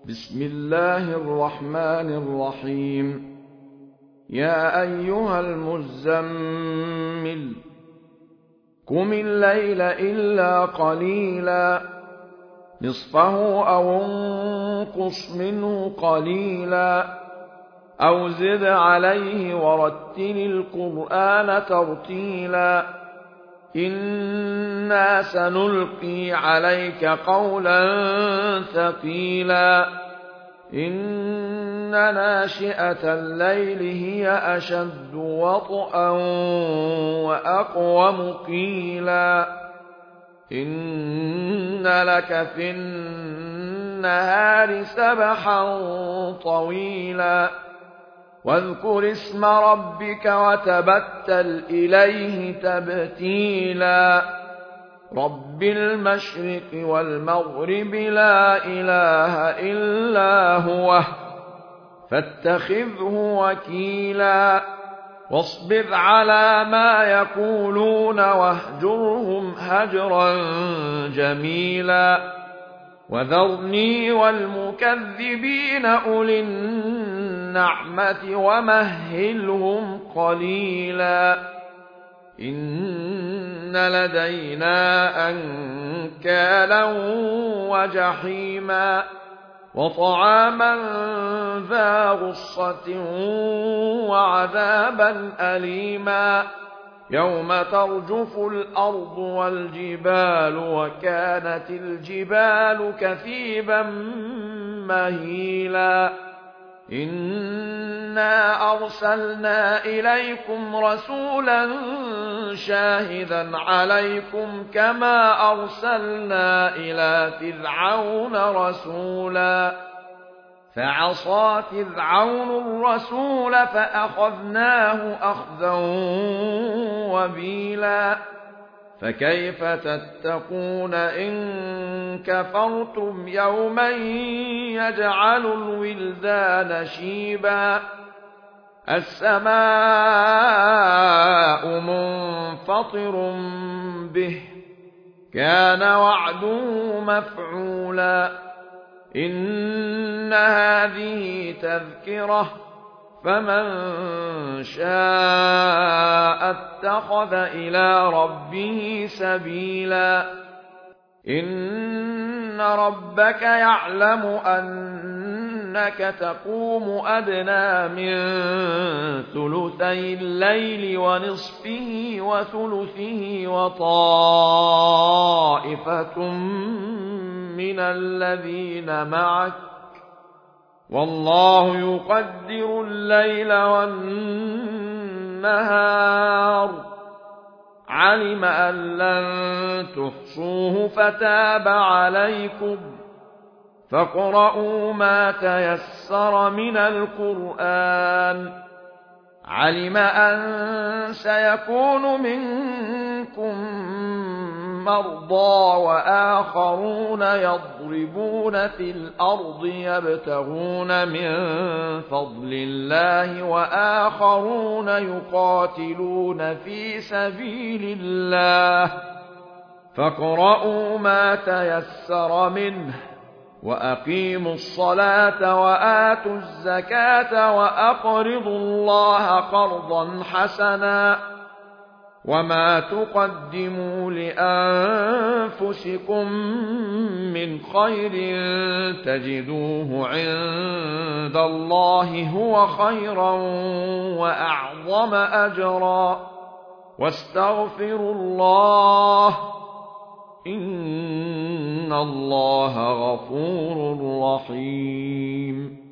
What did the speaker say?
بسم الله الرحمن الرحيم. يا أيها المزمل قم الليل إلا قليلا نصفه أو انقص منه قليلا أو زد عليه ورتل القرآن ترتيلا إنا سنلقي عليك قولا ثقيلا إن ناشئة الليل هي أشد وطئا وأقوم قيلا إن لك في النهار سبحا طويلا واذكر اسم ربك وتبتل إليه تبتيلا رب المشرق والمغرب لا إله إلا هو فاتخذه وكيلا واصبر على ما يقولون واهجرهم هجرا جميلا وذرني والمكذبين أولي النعمة ومهلهم قليلا إن لدينا أنكالا وجحيما وطعاما ذا غصة وعذابا أليما يوم ترجف الأرض والجبال وكانت الجبال كثيبا مهيلا إنا أرسلنا إليكم رسولا شاهدا عليكم كما أرسلنا إلى فرعون رسولا فعصى فرعون الرسول فأخذناه أخذا وبيلا فكيف تتقون إن كفرتم يوما يجعل الولدان شيبا السماء منفطر به كان وعده مفعولا إن هذه تذكرة فمن شاء اتخذ إلى ربه سبيلا إن ربك يعلم أنك تقوم أدنى من ثلثي الليل ونصفه وثلثه وطائفة من الذين معك والله يقدر الليل والنهار علم أن لن تحصوه فتاب عليكم فاقرؤوا ما تيسر من القرآن علم أن سيكون منكم مرضى وآخرون يضربون في الأرض يبتغون من فضل الله وآخرون يقاتلون في سبيل الله فاقرؤوا ما تيسر منه وأقيموا الصلاة وآتوا الزكاة وأقرضوا الله قرضا حسنا وما تقدموا لأنفسكم من خير تجدوه عند الله هو خيرا وأعظم أجرا واستغفروا الله إن الله غفور رحيم